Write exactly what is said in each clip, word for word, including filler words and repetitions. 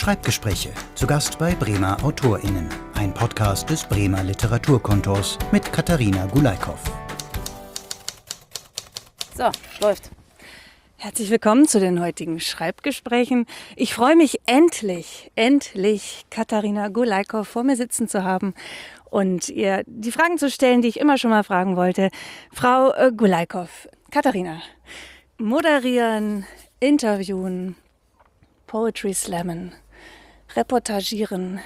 Schreibgespräche, zu Gast bei Bremer AutorInnen. Ein Podcast des Bremer Literaturkontors mit Katharina Gulaikow. So, läuft. Herzlich willkommen zu den heutigen Schreibgesprächen. Ich freue mich endlich, endlich Katharina Gulaikow vor mir sitzen zu haben und ihr die Fragen zu stellen, die ich immer schon mal fragen wollte. Frau äh, Gulaikow, Katharina, moderieren, interviewen, Poetry slammen, reportagieren.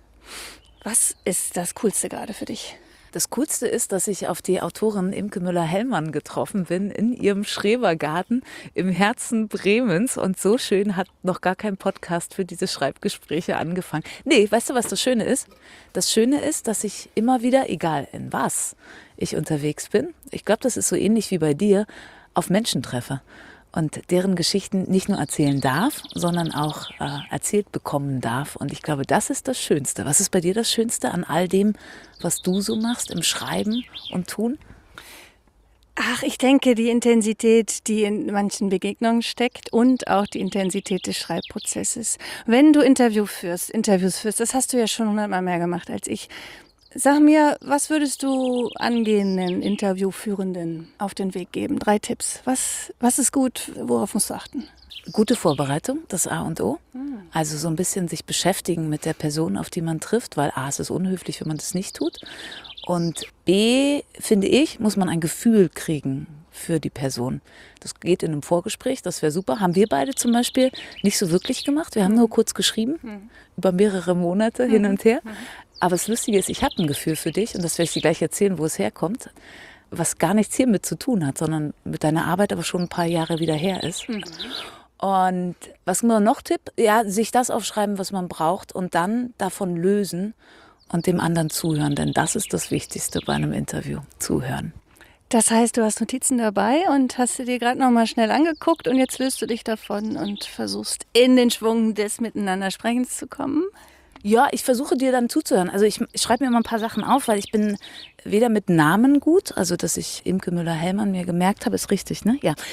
Was ist das Coolste gerade für dich? Das Coolste ist, dass ich auf die Autorin Imke Müller-Hellmann getroffen bin, in ihrem Schrebergarten im Herzen Bremens. Und so schön hat noch gar kein Podcast für diese Schreibgespräche angefangen. Nee, weißt du, was das Schöne ist? Das Schöne ist, dass ich immer wieder, egal in was ich unterwegs bin, ich glaube, das ist so ähnlich wie bei dir, auf Menschen treffe. Und deren Geschichten nicht nur erzählen darf, sondern auch äh, erzählt bekommen darf. Und ich glaube, das ist das Schönste. Was ist bei dir das Schönste an all dem, was du so machst im Schreiben und Tun? Ach, ich denke, die Intensität, die in manchen Begegnungen steckt und auch die Intensität des Schreibprozesses. Wenn du Interview führst, Interviews führst, das hast du ja schon hundertmal mehr gemacht als ich. Sag mir, was würdest du angehenden Interviewführenden auf den Weg geben? Drei Tipps. Was, was ist gut? Worauf musst du achten? Gute Vorbereitung, das A und O. Also so ein bisschen sich beschäftigen mit der Person, auf die man trifft, weil A, es ist unhöflich, wenn man das nicht tut. Und B, finde ich, muss man ein Gefühl kriegen für die Person. Das geht in einem Vorgespräch, das wäre super. Haben wir beide zum Beispiel nicht so wirklich gemacht. Wir haben nur kurz geschrieben, mhm. über mehrere Monate mhm. hin und her. Mhm. Aber das Lustige ist, ich habe ein Gefühl für dich, und das werde ich dir gleich erzählen, wo es herkommt, was gar nichts hiermit zu tun hat, sondern mit deiner Arbeit aber schon ein paar Jahre wieder her ist. Mhm. Und was mir noch Tipp, ja, sich das aufschreiben, was man braucht und dann davon lösen und dem anderen zuhören, denn das ist das Wichtigste bei einem Interview, zuhören. Das heißt, du hast Notizen dabei und hast sie dir gerade noch mal schnell angeguckt und jetzt löst du dich davon und versuchst in den Schwung des Miteinandersprechens zu kommen? Ja, ich versuche dir dann zuzuhören. Also ich, ich schreibe mir immer ein paar Sachen auf, weil ich bin weder mit Namen gut, also dass ich Imke Müller-Hellmann mir gemerkt habe, ist richtig, ne? Ja.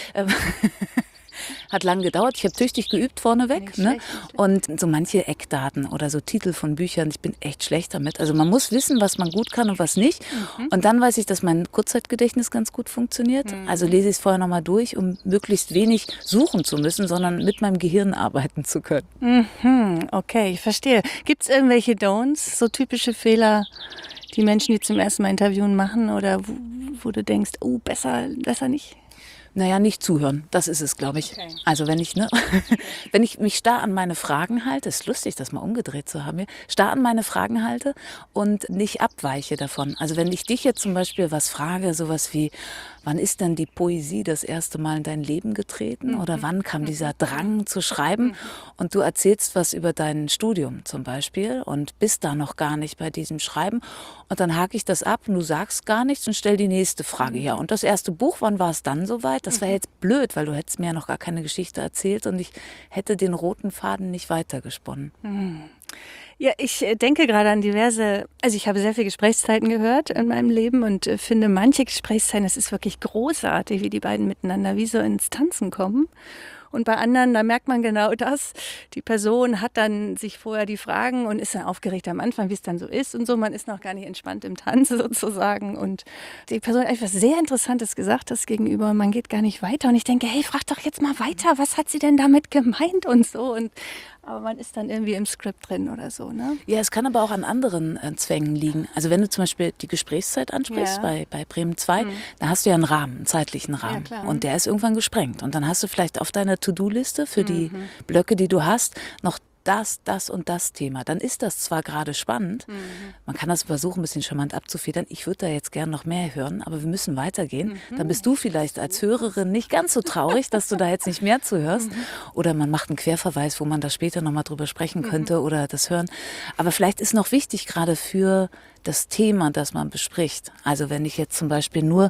Hat lang gedauert. Ich habe tüchtig geübt vorneweg. Ne? Und so manche Eckdaten oder so Titel von Büchern, ich bin echt schlecht damit. Also man muss wissen, was man gut kann und was nicht. Mhm. Und dann weiß ich, dass mein Kurzzeitgedächtnis ganz gut funktioniert. Mhm. Also lese ich es vorher nochmal durch, um möglichst wenig suchen zu müssen, sondern mit meinem Gehirn arbeiten zu können. Mhm. Okay, ich verstehe. Gibt es irgendwelche Don'ts, so typische Fehler, die Menschen, die zum ersten Mal Interviewen machen oder wo, wo du denkst, oh, besser, besser nicht? Naja, nicht zuhören, das ist es, glaube ich. Okay. Also wenn ich, ne, wenn ich mich starr an meine Fragen halte, ist lustig, das mal umgedreht zu haben, starr an meine Fragen halte und nicht abweiche davon. Also wenn ich dich jetzt zum Beispiel was frage, sowas wie, wann ist denn die Poesie das erste Mal in dein Leben getreten oder wann kam dieser Drang zu schreiben und du erzählst was über dein Studium zum Beispiel und bist da noch gar nicht bei diesem Schreiben und dann hake ich das ab und du sagst gar nichts und stell die nächste Frage. Ja, und das erste Buch, wann war es dann soweit? Das wäre jetzt blöd, weil du hättest mir ja noch gar keine Geschichte erzählt und ich hätte den roten Faden nicht weitergesponnen. Mhm. Ja, ich denke gerade an diverse, also ich habe sehr viele Gesprächszeiten gehört in meinem Leben und finde manche Gesprächszeiten, das ist wirklich großartig, wie die beiden miteinander wie so ins Tanzen kommen. Und bei anderen, da merkt man genau das. Die Person hat dann sich vorher die Fragen und ist dann aufgeregt am Anfang, wie es dann so ist und so. Man ist noch gar nicht entspannt im Tanz sozusagen. Und die Person hat etwas sehr Interessantes gesagt, das Gegenüber. Man geht gar nicht weiter. Und ich denke, hey, frag doch jetzt mal weiter. Was hat sie denn damit gemeint und so? Und aber man ist dann irgendwie im Skript drin oder so, ne? Ja, es kann aber auch an anderen äh, Zwängen liegen. Also wenn du zum Beispiel die Gesprächszeit ansprichst ja. bei, bei Bremen zwei, mhm. da hast du ja einen Rahmen, einen zeitlichen Rahmen. Ja, und der ist irgendwann gesprengt. Und dann hast du vielleicht auf deiner To-Do-Liste für mhm. die Blöcke, die du hast, noch das, das und das Thema. Dann ist das zwar gerade spannend, mhm. man kann das versuchen, ein bisschen charmant abzufedern. Ich würde da jetzt gern noch mehr hören, aber wir müssen weitergehen. Mhm. Dann bist du vielleicht als Hörerin nicht ganz so traurig, dass du da jetzt nicht mehr zuhörst. Mhm. Oder man macht einen Querverweis, wo man da später nochmal drüber sprechen könnte mhm. oder das hören. Aber vielleicht ist noch wichtig, gerade für das Thema, das man bespricht. Also wenn ich jetzt zum Beispiel nur,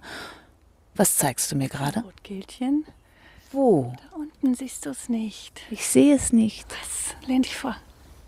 was zeigst du mir gerade? Rotkehlchen. Wo? Da unten siehst du es nicht. Ich sehe es nicht. Was? Lehn dich vor.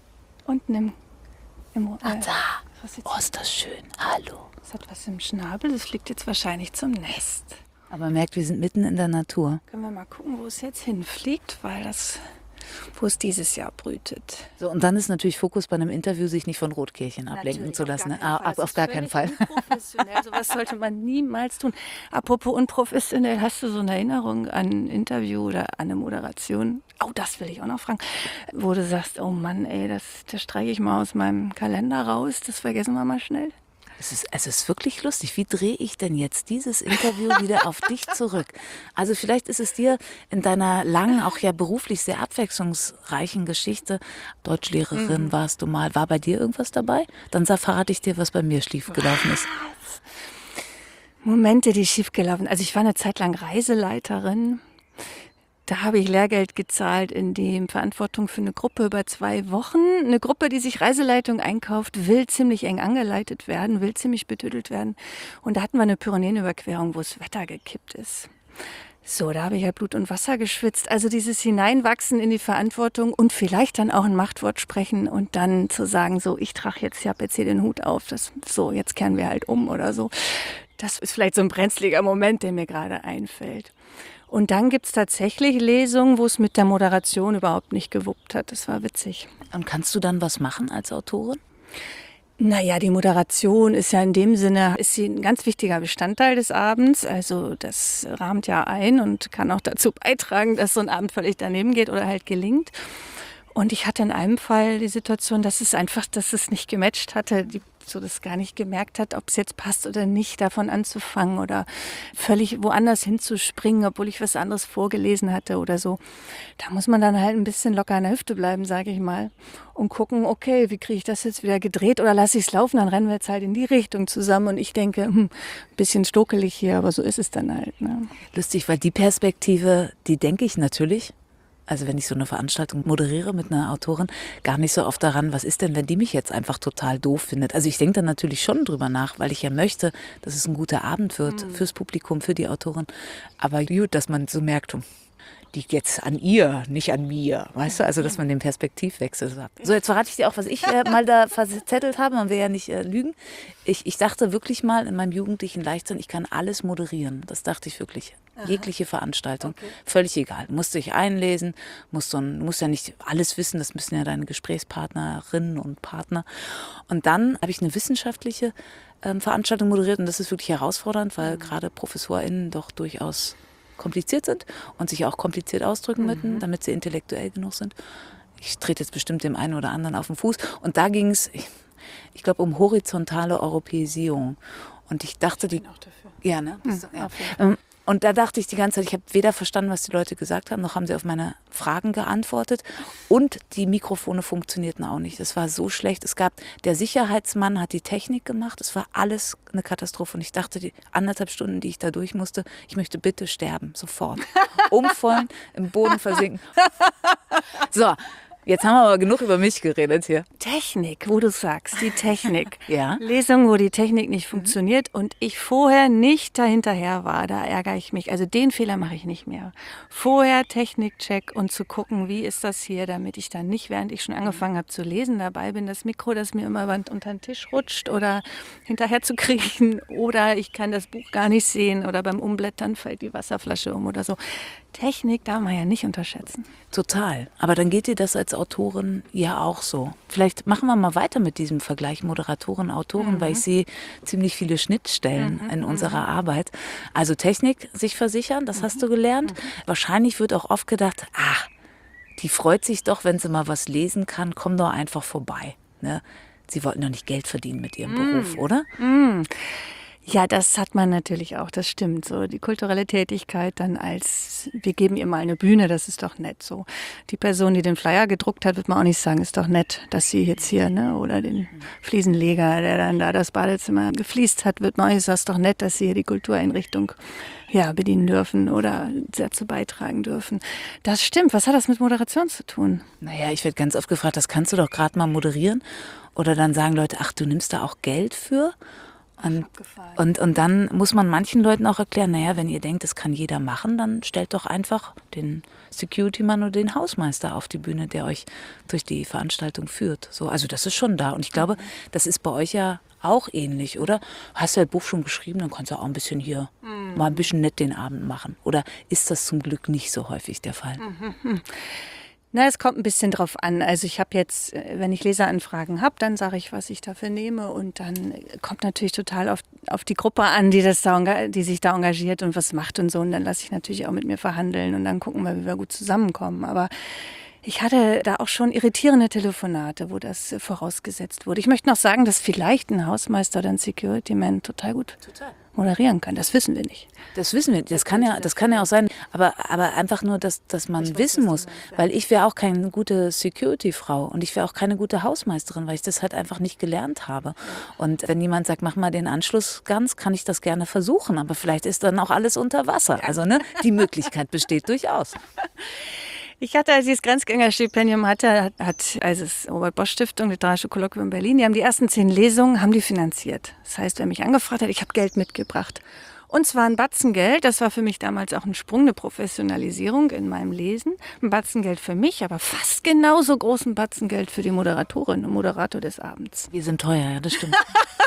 Unten im... im äh, Ach da. Oh, ist das schön. Hallo. Es hat was im Schnabel. Das fliegt jetzt wahrscheinlich zum Nest. Aber merkt, wir sind mitten in der Natur. Können wir mal gucken, wo es jetzt hinfliegt, weil das wo es dieses Jahr brütet. So, und dann ist natürlich Fokus bei einem Interview, sich nicht von Rotkehlchen ablenken Natürlich, zu lassen. Ne? Auf gar Ah, keinen ab, Fall. auf gar keinen Fall. Unprofessionell. Sowas sollte man niemals tun. Apropos unprofessionell, hast du so eine Erinnerung an ein Interview oder an eine Moderation? Oh, das will ich auch noch fragen. Wo du sagst, oh Mann, ey, das, das streiche ich mal aus meinem Kalender raus, das vergessen wir mal schnell. Es ist, es ist wirklich lustig. Wie drehe ich denn jetzt dieses Interview wieder auf dich zurück? Also vielleicht ist es dir in deiner langen, auch ja beruflich sehr abwechslungsreichen Geschichte, Deutschlehrerin mhm. warst du mal, war bei dir irgendwas dabei? Dann verrate ich dir, was bei mir schiefgelaufen ist. Momente, die schiefgelaufen. Also ich war eine Zeit lang Reiseleiterin. Da habe ich Lehrgeld gezahlt, in dem Verantwortung für eine Gruppe über zwei Wochen. Eine Gruppe, die sich Reiseleitung einkauft, will ziemlich eng angeleitet werden, will ziemlich betüdelt werden. Und da hatten wir eine Pyrenäenüberquerung, wo das Wetter gekippt ist. So, da habe ich ja Blut und Wasser geschwitzt. Also dieses Hineinwachsen in die Verantwortung und vielleicht dann auch ein Machtwort sprechen und dann zu sagen, so, ich trage jetzt, ich habe jetzt hier den Hut auf, das, so, jetzt kehren wir halt um oder so. Das ist vielleicht so ein brenzliger Moment, der mir gerade einfällt. Und dann gibt es tatsächlich Lesungen, wo es mit der Moderation überhaupt nicht gewuppt hat. Das war witzig. Und kannst du dann was machen als Autorin? Naja, die Moderation ist ja in dem Sinne, ist sie ein ganz wichtiger Bestandteil des Abends. Also das rahmt ja ein und kann auch dazu beitragen, dass so ein Abend völlig daneben geht oder halt gelingt. Und ich hatte in einem Fall die Situation, dass es einfach, dass es nicht gematcht hatte, die so das gar nicht gemerkt hat, ob es jetzt passt oder nicht, davon anzufangen oder völlig woanders hinzuspringen, obwohl ich was anderes vorgelesen hatte oder so. Da muss man dann halt ein bisschen locker an der Hüfte bleiben, sage ich mal, und gucken, okay, wie kriege ich das jetzt wieder gedreht oder lasse ich es laufen, dann rennen wir jetzt halt in die Richtung zusammen und ich denke, hm, ein bisschen stokelig hier, aber so ist es dann halt. Ne? Lustig, weil die Perspektive, die denke ich natürlich, also wenn ich so eine Veranstaltung moderiere mit einer Autorin, gar nicht so oft daran, was ist denn, wenn die mich jetzt einfach total doof findet. Also ich denke dann natürlich schon drüber nach, weil ich ja möchte, dass es ein guter Abend wird mhm. fürs Publikum, für die Autorin. Aber gut, dass man so merkt, die jetzt an ihr, nicht an mir, weißt du? Also dass man den Perspektivwechsel sagt. So, jetzt verrate ich dir auch, was ich äh, mal da verzettelt habe, man will ja nicht äh, lügen. Ich, ich dachte wirklich mal in meinem jugendlichen Leichtsinn, ich kann alles moderieren. Das dachte ich wirklich. Aha. Jegliche Veranstaltung, okay. Völlig egal. Du musst dich einlesen, musst du, du musst ja nicht alles wissen, das müssen ja deine Gesprächspartnerinnen und Partner. Und dann habe ich eine wissenschaftliche ähm, Veranstaltung moderiert und das ist wirklich herausfordernd, weil mhm. gerade ProfessorInnen doch durchaus kompliziert sind und sich auch kompliziert ausdrücken müssen, mhm. damit sie intellektuell genug sind. Ich trete jetzt bestimmt dem einen oder anderen auf den Fuß. Und da ging es, ich, ich glaube, um horizontale Europäisierung. Und ich dachte, die... Auch dafür. Ja, ne? Mhm. Ja. Ähm, Und da dachte ich die ganze Zeit, ich habe weder verstanden, was die Leute gesagt haben, noch haben sie auf meine Fragen geantwortet. Und die Mikrofone funktionierten auch nicht. Das war so schlecht. Es gab, der Sicherheitsmann hat die Technik gemacht. Es war alles eine Katastrophe. Und ich dachte, die anderthalb Stunden, die ich da durch musste, ich möchte bitte sterben, sofort. Umfallen, im Boden versinken. So. Jetzt haben wir aber genug über mich geredet hier. Technik, wo du sagst, die Technik. Ja. Lesung, wo die Technik nicht funktioniert und ich vorher nicht dahinterher war, da ärgere ich mich. Also den Fehler mache ich nicht mehr. Vorher Technikcheck und zu gucken, wie ist das hier, damit ich dann nicht, während ich schon angefangen habe zu lesen, dabei bin, das Mikro, das mir immer unter den Tisch rutscht oder hinterher zu kriechen oder ich kann das Buch gar nicht sehen oder beim Umblättern fällt die Wasserflasche um oder so. Technik darf man ja nicht unterschätzen. Total. Aber dann geht dir das als Autorin ja auch so. Vielleicht machen wir mal weiter mit diesem Vergleich Moderatoren, Autoren, mhm. weil ich sehe ziemlich viele Schnittstellen mhm. in unserer mhm. Arbeit. Also Technik sich versichern, das mhm. hast du gelernt. Mhm. Wahrscheinlich wird auch oft gedacht, ach, die freut sich doch, wenn sie mal was lesen kann, komm doch einfach vorbei. Ne? Sie wollten doch nicht Geld verdienen mit ihrem mhm. Beruf, oder? Mhm. Ja, das hat man natürlich auch, das stimmt. So die kulturelle Tätigkeit dann als, wir geben ihr mal eine Bühne, das ist doch nett. So die Person, die den Flyer gedruckt hat, wird man auch nicht sagen, ist doch nett, dass sie jetzt hier, ne, oder den Fliesenleger, der dann da das Badezimmer gefliest hat, wird man auch nicht sagen, ist doch nett, dass sie hier die Kultureinrichtung ja bedienen dürfen oder dazu beitragen dürfen. Das stimmt. Was hat das mit Moderation zu tun? Naja, ich werde ganz oft gefragt, das kannst du doch gerade mal moderieren. Oder dann sagen Leute, ach, du nimmst da auch Geld für? Und, und, und dann muss man manchen Leuten auch erklären, naja, wenn ihr denkt, das kann jeder machen, dann stellt doch einfach den Security-Mann oder den Hausmeister auf die Bühne, der euch durch die Veranstaltung führt. So, also das ist schon da. Und ich glaube, das ist bei euch ja auch ähnlich, oder? Hast du das Buch schon geschrieben, dann kannst du auch ein bisschen hier mhm. mal ein bisschen nett den Abend machen. Oder ist das zum Glück nicht so häufig der Fall? Mhm. Na, es kommt ein bisschen drauf an. Also ich habe jetzt, äh, wenn ich Leseranfragen habe, dann sage ich, was ich dafür nehme und dann kommt natürlich total auf, auf die Gruppe an, die, das da, enga- die sich da engagiert und was macht und so. Und dann lasse ich natürlich auch mit mir verhandeln und dann gucken wir, wie wir gut zusammenkommen. Aber ich hatte da auch schon irritierende Telefonate, wo das äh, vorausgesetzt wurde. Ich möchte noch sagen, dass vielleicht ein Hausmeister oder ein Security-Man total gut Total. moderieren kann. Das wissen wir nicht. Das wissen wir, das kann ja, das kann ja auch sein, aber, aber einfach nur, dass, dass man wissen muss, weil ich wäre auch keine gute Security-Frau und ich wäre auch keine gute Hausmeisterin, weil ich das halt einfach nicht gelernt habe. Und wenn jemand sagt, mach mal den Anschluss ganz, kann ich das gerne versuchen, aber vielleicht ist dann auch alles unter Wasser. Also ne, die Möglichkeit besteht durchaus. Ich hatte, als ich das Grenzgängerstipendium hatte, hat, hat also das Robert-Bosch-Stiftung, Literarische Kolloquium Berlin, die haben die ersten zehn Lesungen, haben die finanziert. Das heißt, wer mich angefragt hat, ich habe Geld mitgebracht. Und zwar ein Batzen Geld, das war für mich damals auch ein Sprung, eine Professionalisierung in meinem Lesen. Ein Batzen Geld für mich, aber fast genauso großen Batzen Geld für die Moderatorin und Moderator des Abends. Wir sind teuer, ja, das stimmt.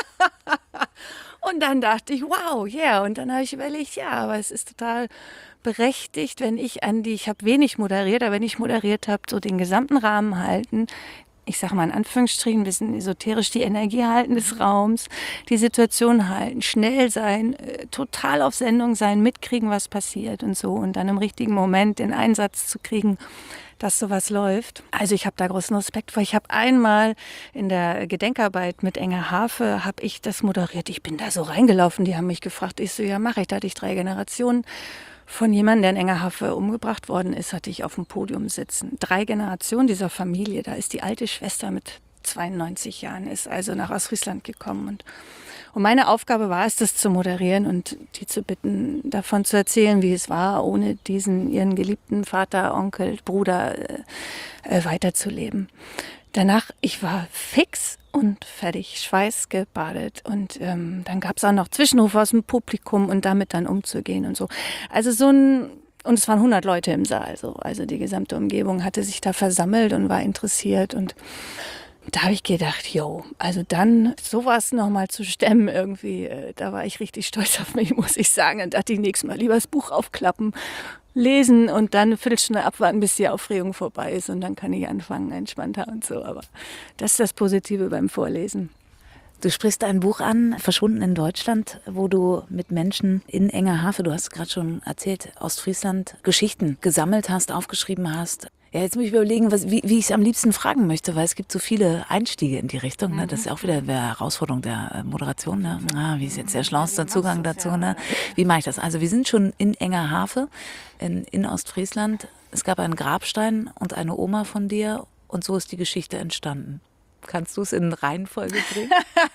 Und dann dachte ich, wow, ja. Yeah. Und dann habe ich überlegt, ja, aber es ist total berechtigt, wenn ich an die, ich habe wenig moderiert, aber wenn ich moderiert habe, so den gesamten Rahmen halten. Ich sage mal in Anführungsstrichen, ein bisschen esoterisch, die Energie halten des Raums, die Situation halten, schnell sein, äh, total auf Sendung sein, mitkriegen, was passiert und so. Und dann im richtigen Moment den Einsatz zu kriegen, dass sowas läuft. Also ich habe da großen Respekt vor. Ich habe einmal in der Gedenkarbeit mit Enger Hafe, habe ich das moderiert. Ich bin da so reingelaufen, die haben mich gefragt. Ich so, ja, mache ich. Da hatte ich drei Generationen von jemandem, der in Enger Hafe umgebracht worden ist, hatte ich auf dem Podium sitzen. Drei Generationen dieser Familie. Da ist die alte Schwester mit zweiundneunzig Jahren, ist also nach Ostfriesland gekommen. Und, und meine Aufgabe war es, das zu moderieren und die zu bitten, davon zu erzählen, wie es war, ohne diesen ihren geliebten Vater, Onkel, Bruder äh, äh, weiterzuleben. Danach, ich war fix und fertig, schweißgebadet. Und ähm, dann gab es auch noch Zwischenrufe aus dem Publikum und damit dann umzugehen und so. Also so ein, und es waren hundert Leute im Saal. So. Also die gesamte Umgebung hatte sich da versammelt und war interessiert. Und da habe ich gedacht, jo, also dann sowas nochmal zu stemmen irgendwie, äh, da war ich richtig stolz auf mich, muss ich sagen. Und dachte ich, nächstes Mal lieber das Buch aufklappen, lesen und dann eine Viertelstunde abwarten, bis die Aufregung vorbei ist. Und dann kann ich anfangen, entspannter und so. Aber das ist das Positive beim Vorlesen. Du sprichst ein Buch an, Verschwunden in Deutschland, wo du mit Menschen in Enger Hafe, du hast gerade schon erzählt, Ostfriesland, Geschichten gesammelt hast, aufgeschrieben hast. Ja, jetzt muss ich überlegen, was, wie, wie ich es am liebsten fragen möchte, weil es gibt so viele Einstiege in die Richtung. Ne? Das ist ja auch wieder eine Herausforderung der Moderation. Ne? Ah, wie ist jetzt der schlauste Zugang dazu? Ne? Wie mache ich das? Also wir sind schon in Enger Hafe, in, in Ostfriesland. Es gab einen Grabstein und eine Oma von dir und so ist die Geschichte entstanden. Kannst du es in Reihenfolge bringen?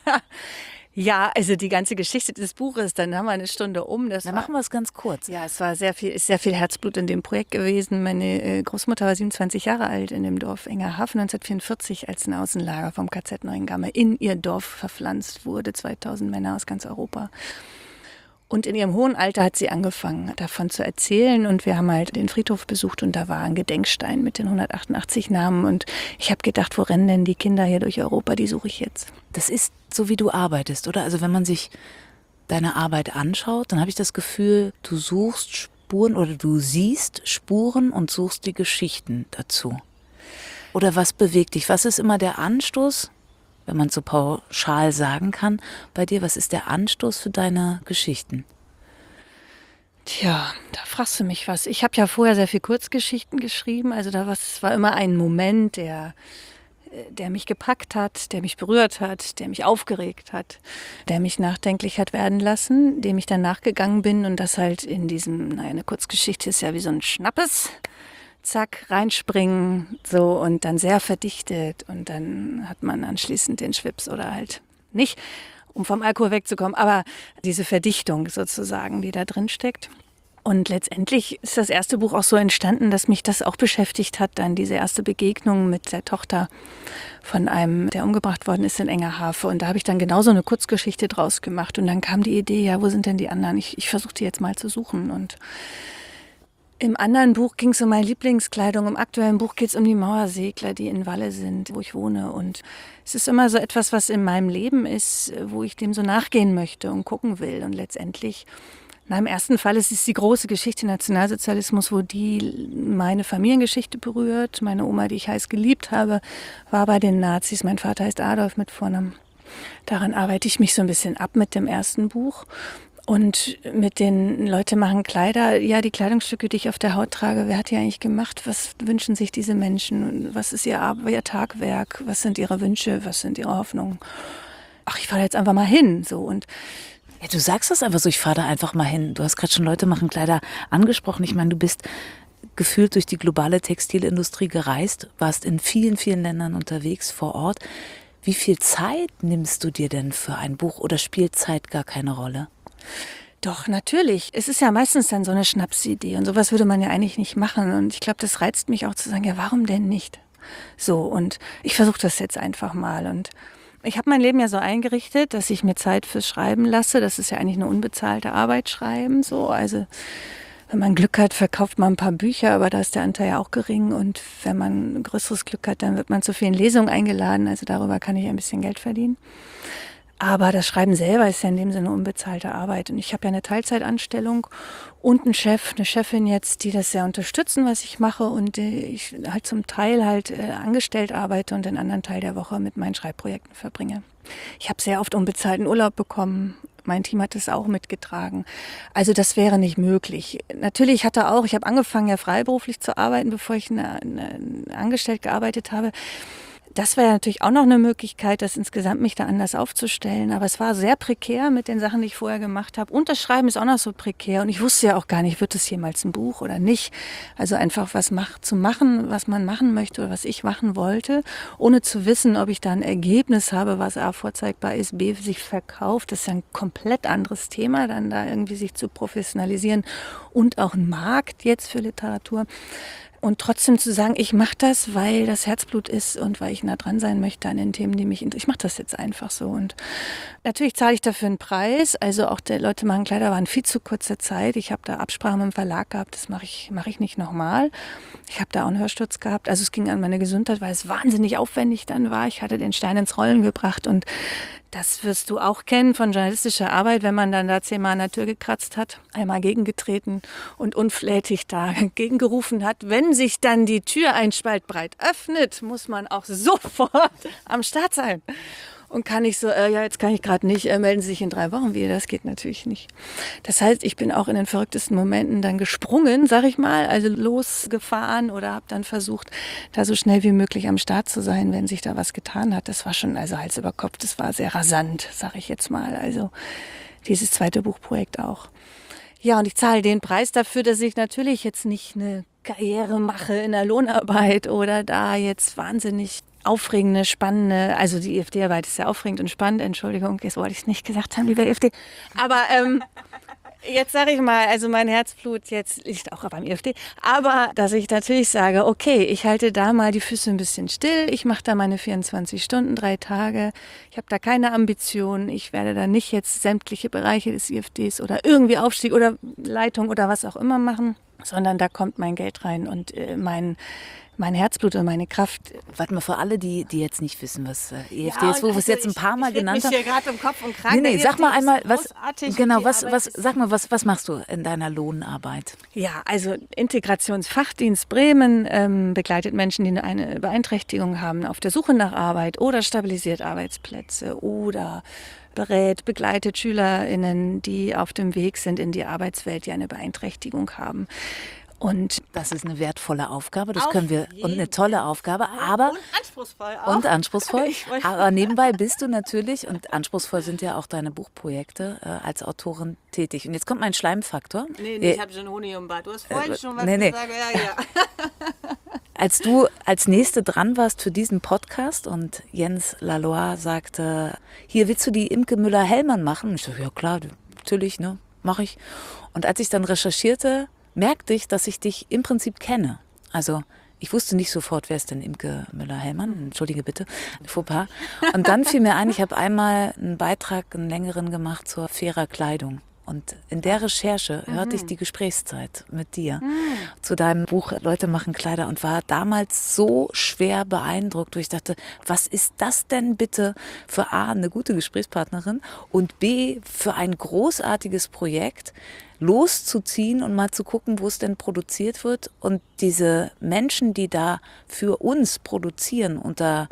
Ja, also die ganze Geschichte des Buches, dann haben wir eine Stunde um. Das Dann war, machen wir es ganz kurz. ja, es war sehr viel, ist sehr viel Herzblut in dem Projekt gewesen. Meine äh, Großmutter war siebenundzwanzig Jahre alt in dem Dorf Enger Hafe neunzehnhundertvierundvierzig, als ein Außenlager vom K Z Neuengamme in ihr Dorf verpflanzt wurde, zweitausend Männer aus ganz Europa. Und in ihrem hohen Alter hat sie angefangen, davon zu erzählen. Und wir haben halt den Friedhof besucht und da war ein Gedenkstein mit den hundertachtundachtzig Namen. Und ich habe gedacht, wo rennen denn die Kinder hier durch Europa? Die suche ich jetzt. Das ist so, wie du arbeitest, oder? Also wenn man sich deine Arbeit anschaut, dann habe ich das Gefühl, du suchst Spuren oder du siehst Spuren und suchst die Geschichten dazu. Oder was bewegt dich? Was ist immer der Anstoß, wenn man so pauschal sagen kann, bei dir, was ist der Anstoß für deine Geschichten? Tja, da fragst du mich was. Ich habe ja vorher sehr viel Kurzgeschichten geschrieben. Also da war, es war immer ein Moment, der, der mich gepackt hat, der mich berührt hat, der mich aufgeregt hat, der mich nachdenklich hat werden lassen, dem ich dann nachgegangen bin. Und das halt in diesem, naja, eine Kurzgeschichte ist ja wie so ein Schnappes. Zack, reinspringen, so und dann sehr verdichtet und dann hat man anschließend den Schwips oder halt nicht, um vom Alkohol wegzukommen, aber diese Verdichtung sozusagen, die da drin steckt. Und letztendlich ist das erste Buch auch so entstanden, dass mich das auch beschäftigt hat, dann diese erste Begegnung mit der Tochter von einem, der umgebracht worden ist in Enger Hafe. Und da habe ich dann genauso eine Kurzgeschichte draus gemacht und dann kam die Idee, ja, wo sind denn die anderen? Ich, ich versuche die jetzt mal zu suchen und im anderen Buch ging es um meine Lieblingskleidung, im aktuellen Buch geht es um die Mauersegler, die in Walle sind, wo ich wohne. Und es ist immer so etwas, was in meinem Leben ist, wo ich dem so nachgehen möchte und gucken will. Und letztendlich Na, im ersten Fall ist es die große Geschichte Nationalsozialismus, wo die meine Familiengeschichte berührt. Meine Oma, die ich heiß geliebt habe, war bei den Nazis. Mein Vater heißt Adolf mit Vornamen. Daran arbeite ich mich so ein bisschen ab mit dem ersten Buch. Und mit den Leute machen Kleider, ja, die Kleidungsstücke, die ich auf der Haut trage, wer hat die eigentlich gemacht? Was wünschen sich diese Menschen? Was ist ihr, Ar- ihr Tagwerk? Was sind ihre Wünsche? Was sind ihre Hoffnungen? Ach, ich fahre jetzt einfach mal hin. So. Und Ja, du sagst das einfach so, ich fahre da einfach mal hin. Du hast gerade schon Leute machen Kleider angesprochen. Ich meine, du bist gefühlt durch die globale Textilindustrie gereist, warst in vielen, vielen Ländern unterwegs vor Ort. Wie viel Zeit nimmst du dir denn für ein Buch oder spielt Zeit gar keine Rolle? doch, natürlich. Es ist ja meistens dann so eine Schnapsidee und sowas würde man ja eigentlich nicht machen. Und ich glaube, das reizt mich auch zu sagen, ja, warum denn nicht? So, und ich versuche das jetzt einfach mal. Und ich habe mein Leben ja so eingerichtet, dass ich mir Zeit fürs Schreiben lasse. Das ist ja eigentlich eine unbezahlte Arbeit, Schreiben. So, also wenn man Glück hat, verkauft man ein paar Bücher, aber da ist der Anteil ja auch gering. Und wenn man größeres Glück hat, dann wird man zu vielen Lesungen eingeladen. Also darüber kann ich ein bisschen Geld verdienen. Aber das Schreiben selber ist ja in dem Sinne unbezahlte Arbeit. Und ich habe ja eine Teilzeitanstellung und einen Chef, eine Chefin jetzt, die das sehr unterstützen, was ich mache. Und äh, ich halt zum Teil halt äh, angestellt arbeite und den anderen Teil der Woche mit meinen Schreibprojekten verbringe. Ich habe sehr oft unbezahlten Urlaub bekommen. Mein Team hat es auch mitgetragen. Also das wäre nicht möglich. Natürlich hatte auch, ich habe angefangen ja freiberuflich zu arbeiten, bevor ich eine, eine, angestellt gearbeitet habe. Das wäre natürlich auch noch eine Möglichkeit, das insgesamt mich da anders aufzustellen. Aber es war sehr prekär mit den Sachen, die ich vorher gemacht habe. Und das Schreiben ist auch noch so prekär. Und ich wusste ja auch gar nicht, wird es jemals ein Buch oder nicht. Also einfach was mach, zu machen, was man machen möchte oder was ich machen wollte, ohne zu wissen, ob ich da ein Ergebnis habe, was A, vorzeigbar ist, B, sich verkauft. Das ist ja ein komplett anderes Thema, dann da irgendwie sich zu professionalisieren und auch ein Markt jetzt für Literatur. Und trotzdem zu sagen, ich mache das, weil das Herzblut ist und weil ich nah dran sein möchte an den Themen, die mich interessieren. Ich mache das jetzt einfach so. Und natürlich zahle ich dafür einen Preis. Also auch der Leute machen Kleider waren viel zu kurze Zeit. Ich habe da Absprachen mit dem Verlag gehabt. Das mache ich, mache ich nicht nochmal. Ich habe da auch einen Hörsturz gehabt. Also es ging an meine Gesundheit, weil es wahnsinnig aufwendig dann war. Ich hatte den Stein ins Rollen gebracht und das wirst du auch kennen von journalistischer Arbeit, wenn man dann da zehnmal an der Tür gekratzt hat, einmal gegengetreten und unflätig da gegengerufen hat. Wenn sich dann die Tür ein Spalt breit öffnet, muss man auch sofort am Start sein. Und kann ich so, äh, ja, jetzt kann ich gerade nicht, äh, melden Sie sich in drei Wochen wieder. Das geht natürlich nicht. Das heißt, ich bin auch in den verrücktesten Momenten dann gesprungen, sag ich mal, also losgefahren oder habe dann versucht, da so schnell wie möglich am Start zu sein, wenn sich da was getan hat. Das war schon, also Hals über Kopf, das war sehr rasant, sag ich jetzt mal. Also dieses zweite Buchprojekt auch. Ja, und ich zahle den Preis dafür, dass ich natürlich jetzt nicht eine Karriere mache in der Lohnarbeit oder da jetzt wahnsinnig aufregende, spannende, also die E F D-Arbeit ist ja aufregend und spannend, Entschuldigung, jetzt wollte ich es nicht gesagt haben, lieber E F D, aber ähm, jetzt sage ich mal, also mein Herzblut jetzt liegt auch beim E F D, aber dass ich natürlich sage, okay, ich halte da mal die Füße ein bisschen still, ich mache da meine vierundzwanzig Stunden, drei Tage, ich habe da keine Ambitionen, ich werde da nicht jetzt sämtliche Bereiche des E F Ds oder irgendwie Aufstieg oder Leitung oder was auch immer machen, sondern da kommt mein Geld rein und äh, mein mein Herzblut und meine Kraft. Warte mal, für alle, die, die jetzt nicht wissen, was äh, E F D Ja, ist, wo wir es also jetzt ein ich- paar Mal ich red genannt mich haben. hier gerade im Kopf und Kragen. Nee, nee, Der sag mal E F D einmal, ist was, großartig. genau, Die was, Arbeit was, ist- sag mal, was, was machst du in deiner Lohnarbeit? Ja, also Integrationsfachdienst Bremen ähm, begleitet Menschen, die eine Beeinträchtigung haben, auf der Suche nach Arbeit oder stabilisiert Arbeitsplätze oder berät, begleitet SchülerInnen, die auf dem Weg sind in die Arbeitswelt, die eine Beeinträchtigung haben. Und Das ist eine wertvolle Aufgabe, das Auf können wir, und eine jeden tolle Aufgabe, aber und anspruchsvoll auch. und anspruchsvoll. Ich wollte- Aber nebenbei bist du natürlich, und anspruchsvoll sind ja auch deine Buchprojekte, äh, als Autorin tätig. Und jetzt kommt mein Schleimfaktor. Nee, Äh, nee, ich habe schon Honig im Bart. Du hast vorhin äh, schon was nee, nee. gesagt. Ja, ja. Als du als Nächste dran warst für diesen Podcast und Jens Laloy sagte, hier willst du die Imke Müller-Hellmann machen? Und ich so, ja klar, natürlich, ne, mache ich. Und als ich dann recherchierte, merkte ich, dass ich dich im Prinzip kenne. Also ich wusste nicht sofort, wer ist denn Imke Müller-Hellmann? Entschuldige bitte, Fauxpas. Und dann fiel mir ein, ich habe einmal einen Beitrag, einen längeren gemacht zur fairer Kleidung. Und in der Recherche hörte mhm. ich die Gesprächszeit mit dir mhm. zu deinem Buch Leute machen Kleider und war damals so schwer beeindruckt, wo ich dachte, was ist das denn bitte für A, eine gute Gesprächspartnerin und B, für ein großartiges Projekt, loszuziehen und mal zu gucken, wo es denn produziert wird und diese Menschen, die da für uns produzieren, unter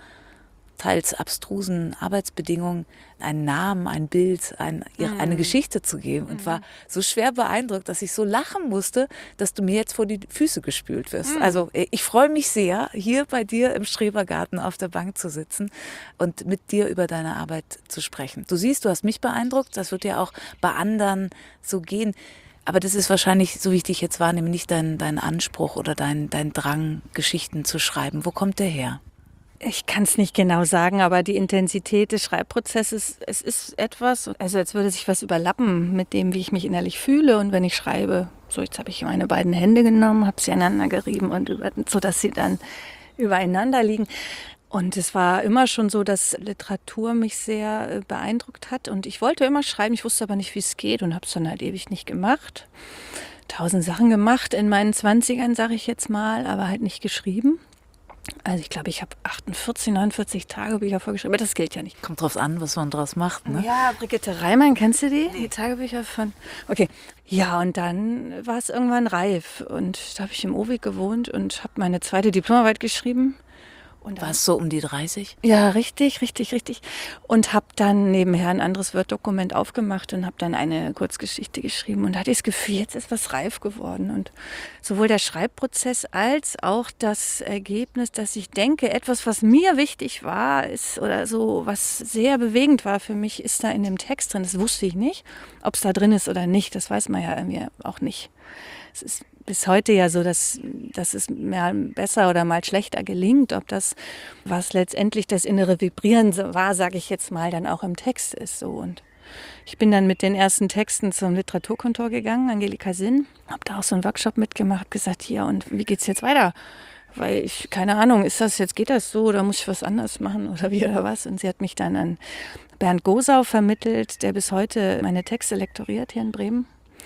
teils abstrusen Arbeitsbedingungen, einen Namen, ein Bild, ein, mm. eine Geschichte zu geben und mm. war so schwer beeindruckt, dass ich so lachen musste, dass du mir jetzt vor die Füße gespült wirst. Mm. Also ich freue mich sehr, hier bei dir im Schrebergarten auf der Bank zu sitzen und mit dir über deine Arbeit zu sprechen. Du siehst, du hast mich beeindruckt, das wird ja auch bei anderen so gehen. Aber das ist wahrscheinlich, so wie ich dich jetzt wahrnehme, nicht dein, dein Anspruch oder dein, dein Drang, Geschichten zu schreiben. Wo kommt der her? Ich kann es nicht genau sagen, aber die Intensität des Schreibprozesses, es ist etwas, also als würde sich was überlappen mit dem, wie ich mich innerlich fühle und wenn ich schreibe. So, jetzt habe ich meine beiden Hände genommen, habe sie aneinander gerieben und über, so, dass sie dann übereinander liegen. Und es war immer schon so, dass Literatur mich sehr beeindruckt hat und ich wollte immer schreiben, ich wusste aber nicht, wie es geht und habe es dann halt ewig nicht gemacht. Tausend Sachen gemacht in meinen Zwanzigern, sage ich jetzt mal, aber halt nicht geschrieben. Also ich glaube, ich habe achtundvierzig, neunundvierzig Tagebücher vorgeschrieben, aber das gilt ja nicht. Kommt drauf an, was man draus macht, ne? Ja, Brigitte Reimann, kennst du die? Die Tagebücher von... Okay, ja, und dann war es irgendwann reif und da habe ich im Owig gewohnt und habe meine zweite Diplomarbeit geschrieben. Und war es so um die dreißig? Ja, richtig, richtig, richtig. Und habe dann nebenher ein anderes Word-Dokument aufgemacht und habe dann eine Kurzgeschichte geschrieben. Und da hatte ich das Gefühl, jetzt ist was reif geworden. Und sowohl der Schreibprozess als auch das Ergebnis, dass ich denke, etwas, was mir wichtig war, ist oder so, was sehr bewegend war für mich, ist da in dem Text drin. Das wusste ich nicht. Ob es da drin ist oder nicht, das weiß man ja irgendwie auch nicht. Es ist bis heute ja so, dass, dass es mal besser oder mal schlechter gelingt. Ob das, was letztendlich das innere Vibrieren war, sage ich jetzt mal, dann auch im Text ist so. Und ich bin dann mit den ersten Texten zum Literaturkontor gegangen, Angelika Sinn, habe da auch so einen Workshop mitgemacht, habe gesagt, hier, und wie geht's jetzt weiter? Weil ich, keine Ahnung, ist das jetzt, geht das so oder muss ich was anderes machen oder wie oder was? Und sie hat mich dann an Bernd Gosau vermittelt, der bis heute meine Texte lektoriert hier in Bremen.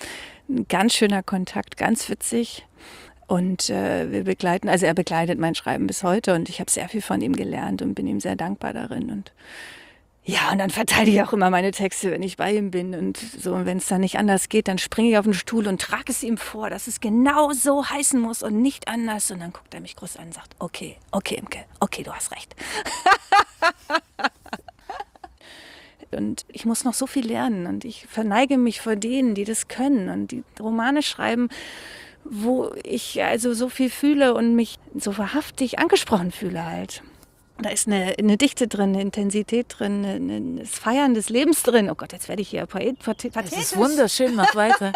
Ein ganz schöner Kontakt, ganz witzig und äh, wir begleiten, also er begleitet mein Schreiben bis heute und ich habe sehr viel von ihm gelernt und bin ihm sehr dankbar darin und ja, und dann verteile ich auch immer meine Texte, wenn ich bei ihm bin und so, und wenn es dann nicht anders geht, dann springe ich auf den Stuhl und trage es ihm vor, dass es genau so heißen muss und nicht anders und dann guckt er mich groß an und sagt, okay, okay, Imke, okay, du hast recht. Und ich muss noch so viel lernen und ich verneige mich vor denen, die das können und die Romane schreiben, wo ich also so viel fühle und mich so wahrhaftig angesprochen fühle halt. Da ist eine, eine Dichte drin, eine Intensität drin, eine, das Feiern des Lebens drin. Oh Gott, jetzt werde ich hier pathetisch. Das ist wunderschön, mach weiter.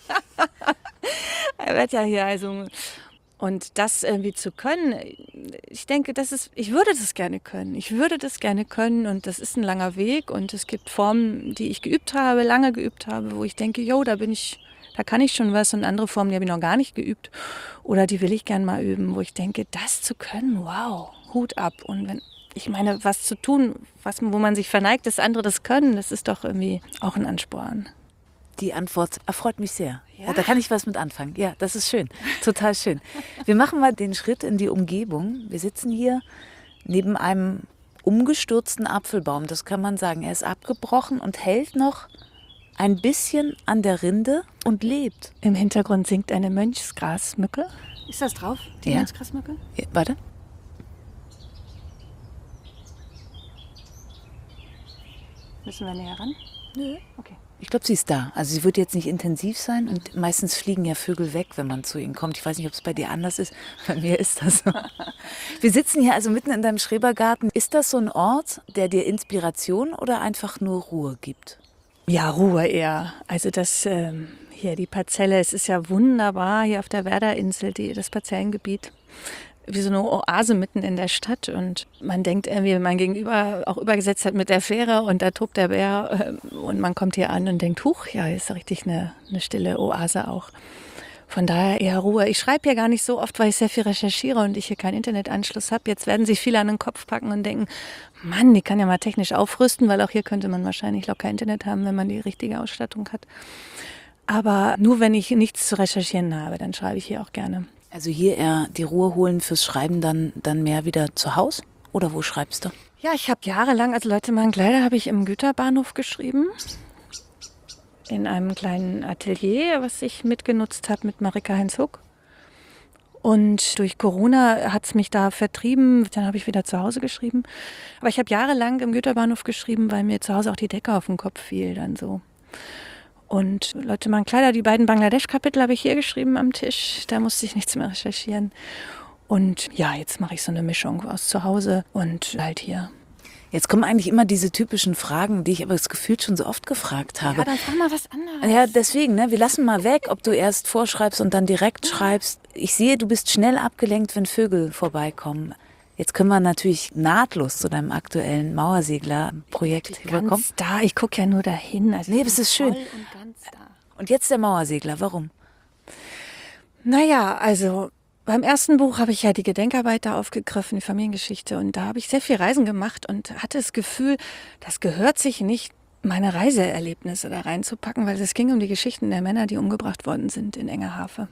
Er wird ja hier also... Und das irgendwie zu können, ich denke, das ist, ich würde das gerne können. Ich würde das gerne können und das ist ein langer Weg und es gibt Formen, die ich geübt habe, lange geübt habe, wo ich denke, jo, da bin ich, da kann ich schon was und andere Formen, die habe ich noch gar nicht geübt oder die will ich gerne mal üben, wo ich denke, das zu können, wow, Hut ab. Und wenn, ich meine, was zu tun, was, wo man sich verneigt, dass andere das können, das ist doch irgendwie auch ein Ansporn. Die Antwort erfreut mich sehr. Ja. Da kann ich was mit anfangen. Ja, das ist schön. Total schön. Wir machen mal den Schritt in die Umgebung. Wir sitzen hier neben einem umgestürzten Apfelbaum. Das kann man sagen. Er ist abgebrochen und hält noch ein bisschen an der Rinde und lebt. Im Hintergrund singt eine Mönchsgrasmücke. Ist das drauf, die ja. Mönchsgrasmücke? Ja, warte. Müssen wir näher ran? Nö. Okay. Ich glaube, sie ist da. Also sie wird jetzt nicht intensiv sein und meistens fliegen ja Vögel weg, wenn man zu ihnen kommt. Ich weiß nicht, ob es bei dir anders ist. Bei mir ist das so. Wir sitzen hier also mitten in deinem Schrebergarten. Ist das so ein Ort, der dir Inspiration oder einfach nur Ruhe gibt? Ja, Ruhe eher. Also das ähm, hier, die Parzelle, es ist ja wunderbar hier auf der Werderinsel, die, das Parzellengebiet. Wie so eine Oase mitten in der Stadt und man denkt irgendwie, wenn man gegenüber auch übergesetzt hat mit der Fähre und da tobt der Bär und man kommt hier an und denkt, huch, ja, ist richtig eine, eine stille Oase auch. Von daher eher Ruhe. Ich schreibe ja gar nicht so oft, weil ich sehr viel recherchiere und ich hier keinen Internetanschluss habe. Jetzt werden sich viele an den Kopf packen und denken, Mann, die kann ja mal technisch aufrüsten, weil auch hier könnte man wahrscheinlich locker Internet haben, wenn man die richtige Ausstattung hat. Aber nur wenn ich nichts zu recherchieren habe, dann schreibe ich hier auch gerne. Also hier eher die Ruhe holen fürs Schreiben, dann, dann mehr wieder zu Hause? Oder wo schreibst du? Ja, ich habe jahrelang, also Leute machen Kleider, habe ich im Güterbahnhof geschrieben. In einem kleinen Atelier, was ich mitgenutzt habe mit Marika Heinz-Huck. Und durch Corona hat es mich da vertrieben, dann habe ich wieder zu Hause geschrieben. Aber ich habe jahrelang im Güterbahnhof geschrieben, weil mir zu Hause auch die Decke auf den Kopf fiel dann so. Und Leute machen Kleider, die beiden Bangladesch-Kapitel habe ich hier geschrieben am Tisch, da musste ich nichts mehr recherchieren. Und ja, jetzt mache ich so eine Mischung aus zu Hause und halt hier. Jetzt kommen eigentlich immer diese typischen Fragen, die ich aber das Gefühl schon so oft gefragt habe. Ja, dann frag mal was anderes. Ja, deswegen, ne, wir lassen mal weg, ob du erst vorschreibst und dann direkt schreibst. Ich sehe, du bist schnell abgelenkt, wenn Vögel vorbeikommen. Jetzt können wir natürlich nahtlos zu deinem aktuellen Mauersegler-Projekt überkommen. Ganz da, ich gucke ja nur dahin. Also nee, das ist schön. Und, ganz da. Und jetzt der Mauersegler, warum? Naja, also beim ersten Buch habe ich ja die Gedenkarbeit da aufgegriffen, die Familiengeschichte. Und da habe ich sehr viel Reisen gemacht und hatte das Gefühl, das gehört sich nicht, meine Reiseerlebnisse da reinzupacken, weil es ging um die Geschichten der Männer, die umgebracht worden sind in Engerhafe.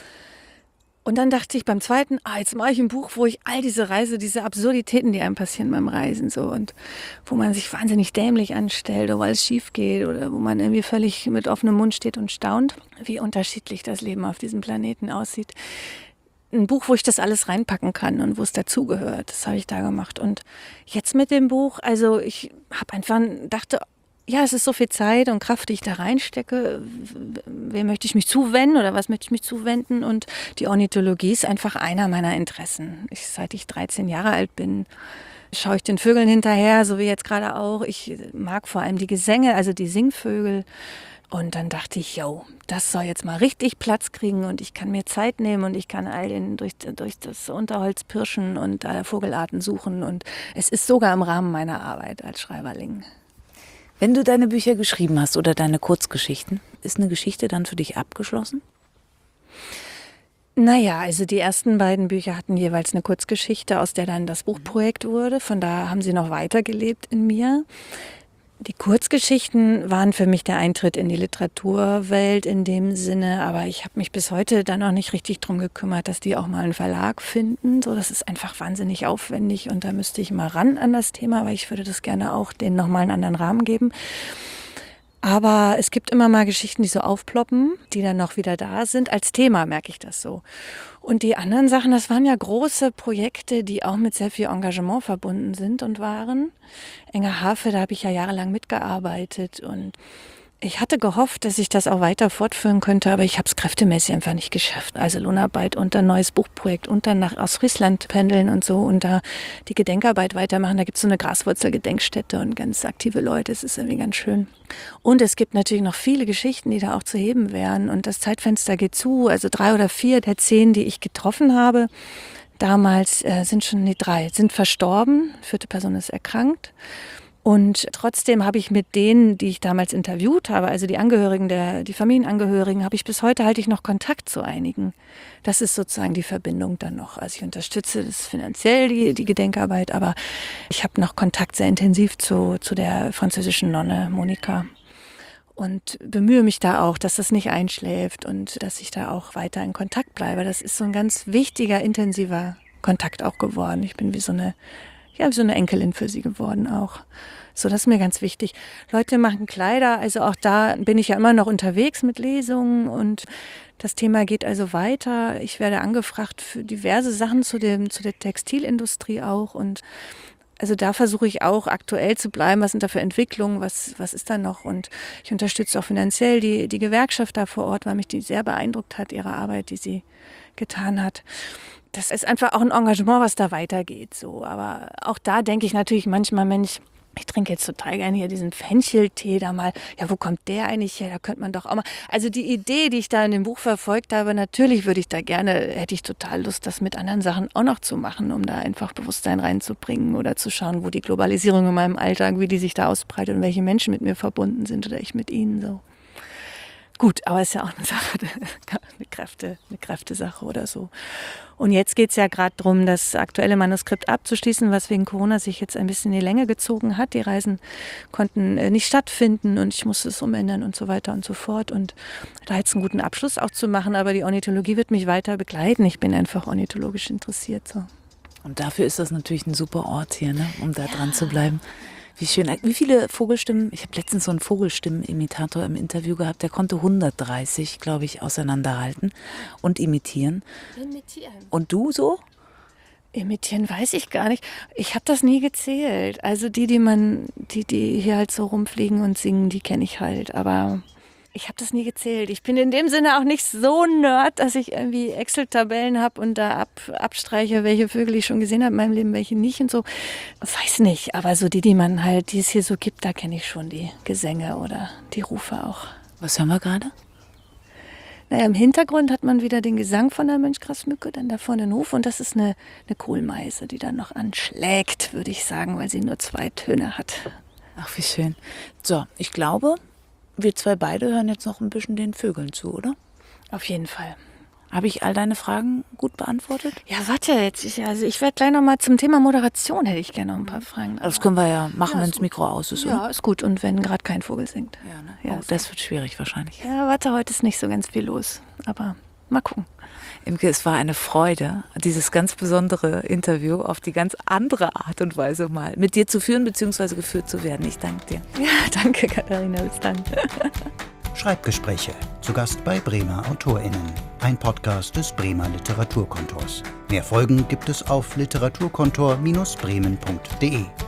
Und dann dachte ich beim zweiten, ah, jetzt mache ich ein Buch, wo ich all diese Reise, diese Absurditäten, die einem passieren beim Reisen so und wo man sich wahnsinnig dämlich anstellt oder weil es schief geht oder wo man irgendwie völlig mit offenem Mund steht und staunt, wie unterschiedlich das Leben auf diesem Planeten aussieht. Ein Buch, wo ich das alles reinpacken kann und wo es dazugehört, das habe ich da gemacht. Und jetzt mit dem Buch, also ich habe einfach dachte, ja, es ist so viel Zeit und Kraft, die ich da reinstecke. Wem möchte ich mich zuwenden oder was möchte ich mich zuwenden? Und die Ornithologie ist einfach einer meiner Interessen. Ich, seit ich dreizehn Jahre alt bin, schaue ich den Vögeln hinterher, so wie jetzt gerade auch. Ich mag vor allem die Gesänge, also die Singvögel. Und dann dachte ich, yo, das soll jetzt mal richtig Platz kriegen und ich kann mir Zeit nehmen und ich kann all den durch, durch das Unterholz pirschen und äh, Vogelarten suchen. Und es ist sogar im Rahmen meiner Arbeit als Schreiberling. Wenn du deine Bücher geschrieben hast oder deine Kurzgeschichten, ist eine Geschichte dann für dich abgeschlossen? Naja, also die ersten beiden Bücher hatten jeweils eine Kurzgeschichte, aus der dann das Buchprojekt wurde. Von da haben sie noch weitergelebt in mir. Die Kurzgeschichten waren für mich der Eintritt in die Literaturwelt in dem Sinne, aber ich habe mich bis heute dann noch nicht richtig drum gekümmert, dass die auch mal einen Verlag finden. So, das ist einfach wahnsinnig aufwendig und da müsste ich mal ran an das Thema, weil ich würde das gerne auch denen nochmal einen anderen Rahmen geben. Aber es gibt immer mal Geschichten, die so aufploppen, die dann noch wieder da sind. Als Thema merke ich das so. Und die anderen Sachen, das waren ja große Projekte, die auch mit sehr viel Engagement verbunden sind und waren. Engerhafe, da habe ich ja jahrelang mitgearbeitet und ich hatte gehofft, dass ich das auch weiter fortführen könnte, aber ich habe es kräftemäßig einfach nicht geschafft. Also Lohnarbeit und ein neues Buchprojekt und dann nach Ostfriesland pendeln und so und da die Gedenkarbeit weitermachen. Da gibt es so eine Graswurzel-Gedenkstätte und ganz aktive Leute. Es ist irgendwie ganz schön. Und es gibt natürlich noch viele Geschichten, die da auch zu heben wären. Und das Zeitfenster geht zu. Also drei oder vier der zehn, die ich getroffen habe, damals äh, sind schon, nee, drei, sind verstorben. Vierte Person ist erkrankt. Und trotzdem habe ich mit denen, die ich damals interviewt habe, also die Angehörigen, der, die Familienangehörigen, habe ich bis heute halte ich noch Kontakt zu einigen. Das ist sozusagen die Verbindung dann noch. Also ich unterstütze das finanziell, die, die Gedenkarbeit, aber ich habe noch Kontakt sehr intensiv zu, zu der französischen Nonne Monika. Und bemühe mich da auch, dass das nicht einschläft und dass ich da auch weiter in Kontakt bleibe. Das ist so ein ganz wichtiger, intensiver Kontakt auch geworden. Ich bin wie so eine Ja, wie so eine Enkelin für sie geworden auch. So, das ist mir ganz wichtig. Leute machen Kleider, also auch da bin ich ja immer noch unterwegs mit Lesungen und das Thema geht also weiter. Ich werde angefragt für diverse Sachen zu dem, zu der Textilindustrie auch und also da versuche ich auch aktuell zu bleiben. Was sind da für Entwicklungen? Was, was ist da noch? Und ich unterstütze auch finanziell die, die Gewerkschaft da vor Ort, weil mich die sehr beeindruckt hat, ihre Arbeit, die sie getan hat. Das ist einfach auch ein Engagement, was da weitergeht. So. Aber auch da denke ich natürlich manchmal, Mensch, ich trinke jetzt total gerne hier diesen Fencheltee da mal. Ja, wo kommt der eigentlich her? Da könnte man doch auch mal. Also die Idee, die ich da in dem Buch verfolgt habe, natürlich würde ich da gerne, hätte ich total Lust, das mit anderen Sachen auch noch zu machen, um da einfach Bewusstsein reinzubringen oder zu schauen, wo die Globalisierung in meinem Alltag, wie die sich da ausbreitet und welche Menschen mit mir verbunden sind oder ich mit ihnen so. Gut, aber ist ja auch eine Sache, eine Kräfte, eine Kräftesache oder so. Und jetzt geht es ja gerade darum, das aktuelle Manuskript abzuschließen, was wegen Corona sich jetzt ein bisschen in die Länge gezogen hat. Die Reisen konnten nicht stattfinden und ich musste es umändern und so weiter und so fort. Und da jetzt einen guten Abschluss auch zu machen, aber die Ornithologie wird mich weiter begleiten. Ich bin einfach ornithologisch interessiert. So. Und dafür ist das natürlich ein super Ort hier, ne? Um da dran zu bleiben. Wie schön. Wie viele Vogelstimmen? Ich habe letztens so einen Vogelstimmenimitator im Interview gehabt, der konnte hundertdreißig, glaube ich, auseinanderhalten und imitieren. Imitieren. Und du so? Imitieren weiß ich gar nicht. Ich habe das nie gezählt. Also die, die man, die, die hier halt so rumfliegen und singen, die kenne ich halt. Aber ich habe das nie gezählt. Ich bin in dem Sinne auch nicht so nerd, dass ich irgendwie Excel-Tabellen habe und da ab, abstreiche, welche Vögel ich schon gesehen habe in meinem Leben, welche nicht und so. Weiß nicht, aber so die, die man halt, die es hier so gibt, da kenne ich schon die Gesänge oder die Rufe auch. Was hören wir gerade? Naja, im Hintergrund hat man wieder den Gesang von der Mönchgrasmücke, dann da vorne den Hof und das ist eine, eine Kohlmeise, die dann noch anschlägt, würde ich sagen, weil sie nur zwei Töne hat. Ach, wie schön. So, ich glaube, wir zwei beide hören jetzt noch ein bisschen den Vögeln zu, oder? Auf jeden Fall. Habe ich all deine Fragen gut beantwortet? Ja, warte jetzt. Ich, also ich werde gleich noch mal zum Thema Moderation, hätte ich gerne noch ein paar Fragen. Das können wir ja machen, ja, wenn das Mikro aus ist, oder? Ja, ist gut. Und wenn gerade kein Vogel singt. Ja, ne? Ja, Oh, das wird schwierig wahrscheinlich. Ja, warte, heute ist nicht so ganz viel los. Aber mal gucken. Imke, es war eine Freude, dieses ganz besondere Interview auf die ganz andere Art und Weise mal mit dir zu führen bzw. geführt zu werden. Ich danke dir. Ja, danke Katharina, bis dann. Schreibgespräche. Zu Gast bei Bremer AutorInnen. Ein Podcast des Bremer Literaturkontors. Mehr Folgen gibt es auf literaturkontor Bindestrich bremen punkt de.